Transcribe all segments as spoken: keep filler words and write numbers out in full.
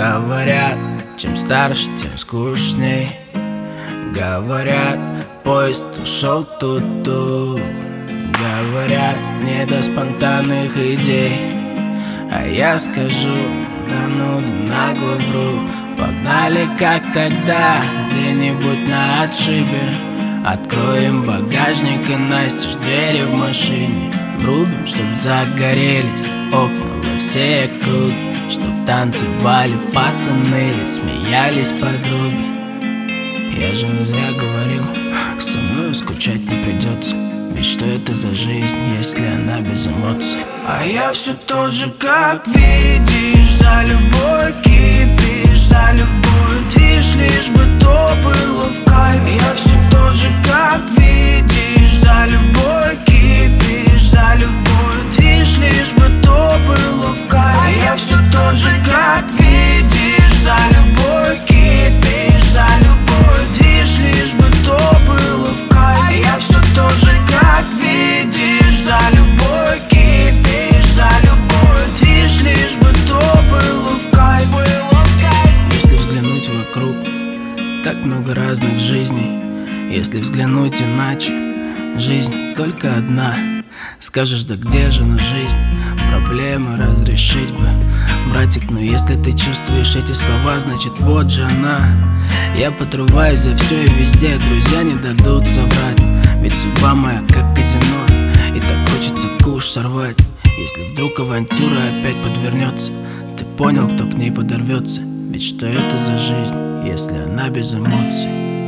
Говорят, чем старше, тем скучней. Говорят, поезд ушел ту-ту. Говорят, не до спонтанных идей. А я скажу, зануду нагло вру. Погнали, как тогда, где-нибудь на отшибе. Откроем багажник и настежь двери в машине. Врубим, чтоб загорелись окна во все округи, чтоб танцевали пацаны и смеялись подруги. Я же не зря говорил, со мной скучать не придется. Ведь что это за жизнь, если она без эмоций? А я все тот же, как видишь. За любой кипиш, за любой движ, лишь бы то было в кайф. Я все тот же, как видишь. За любой кипиш, за любой движ, лишь бы то было в кайф. А я все тот же, как видишь. За любой кипиш, за любой движ, лишь бы то было в кайф. А я все тот же, как видишь. За любой кипиш, за любой движ, лишь бы то было в кайф. Если взглянуть вокруг, так много разных жизней. Если взглянуть иначе, жизнь только одна. Скажешь, да где же на жизнь? Проблемы разрешить бы, братик, но если ты чувствуешь эти слова, значит вот же она. Я подрываюсь за все и везде, друзья не дадут соврать. Ведь судьба моя как казино, и так хочется куш сорвать. Если вдруг авантюра опять подвернется, ты понял, кто к ней подорвется. Ведь что это за жизнь, если она без эмоций?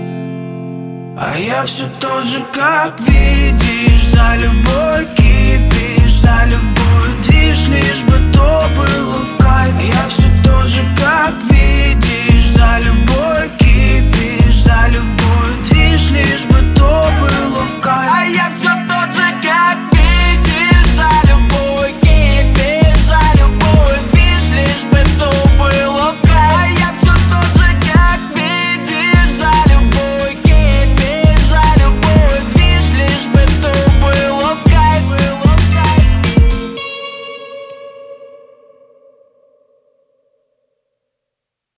А я все тот же, как видишь. За любой кипиш, за любой движ, лишь бы то было в кайф. Я все тот же, как видишь.